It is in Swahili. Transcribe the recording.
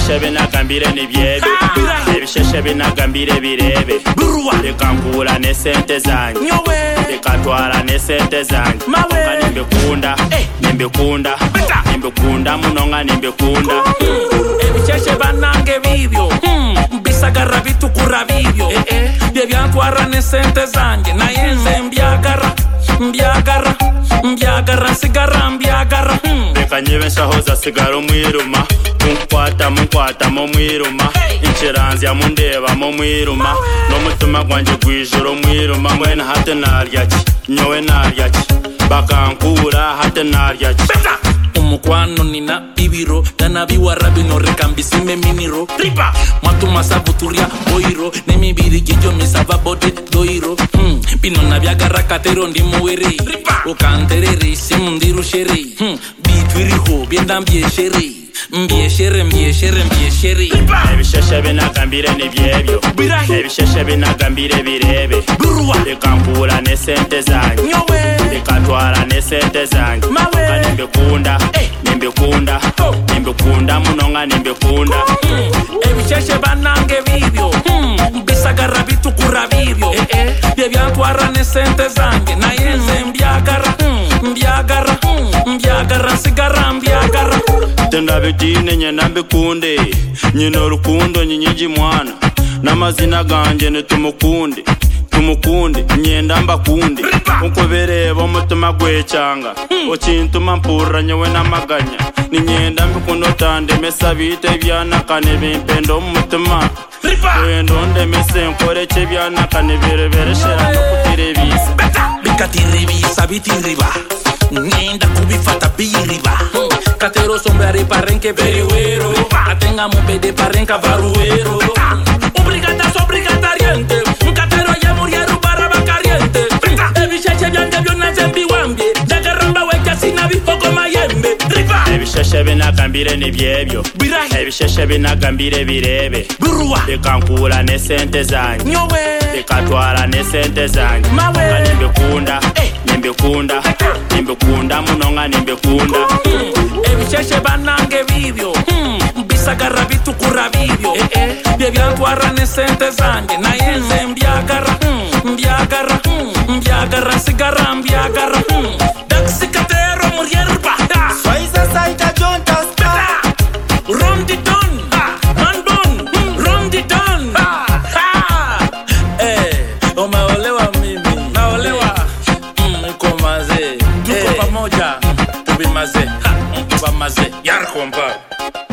Ebisheshe binagambire nibyebe Ebisheshe binagambire birebe Bikankula ne sente zange Bikatwala ne sente zange Nimbekunda Nimbekunda Nimbekunda munonga nimbekunda Ebisheshe banange bibyo Bisagara bitukura bibyo Byebyantwara ne sente zange Nayenze mbyagara Mbyagara Mbyagara sigara mbyagara Reka nyibeshaho zasigara umwiruma Munkwata mu mwiruma Inchiranzya mundeba mu mwiruma N'umutima gwanjye gwijoro mwiruma Mwena hate naryaki Nyowe naryaki Bakankura hate naryaki Umukwano nina ibiro Danabiwara bino reka mbisime miniro Mwatu masabuturia boiro Nemibiri gijo misava bode doiro Bino nabyagara katero ndi muweri Ukantereri simundiru sheri Bitwiriho bienda mbiesheri Mbieshere Ebisheshe binagambire nibyebyo Ebisheshe binagambire birebe Bikankula ne sente zange Bikatwala ne sente zange Nimbekunda Nimbekunda Nimbekunda munonga nimbekunda Ebisheshe banange bibyo Bisagara bitukura bibyo Byebyantwara ne sente zange Nayenze mbyagara Mbyagara Mbyagara sigara mbyagara Tenda bitine nyena mbikunde Nyina urukundo nyinyiji mwana N'amazina ganje nitumukunde Tumukunde nyenda mbakunde Unko bereba umutima gwecanga Ochintuma mpura nyewe n'amaganya Ni nyenda mbikundo tande mesabite byanakane bimpendo umutima Wendo ndemese nkoreche byanakane birebereshera no kutiribisa Bikatiribisa bitiriba Nyenda kubifata biriba Katero sombrare parenke veriwero Atenga mubede parenka varuwero Obrigatariente Katero ya murieru para bakariente Ebisheshe byange byona zembi wambye Jagaramba weka sina bifoko mayembe Ebisheshe binagambire nibyebyo Ebisheshe binagambire birebe Bikankula ne sente zange Bikatwala ne sente zange Nimbekunda Nimbekunda Nimbekunda munonga nimbekunda Ebisheshe banange bibyo Bisagara bitukura bibyo Byebyantwara ne sente zange Nayenze mbyagara Mbyagara Mbyagara sigara mbyagara Daksikatero murierba Swaiza saita jonta star Ronditon Mandon Ronditon Umeolewa mimi Naolewa Uko maze Tuko pamoja Tubi maze Tuba maze Yarko mpa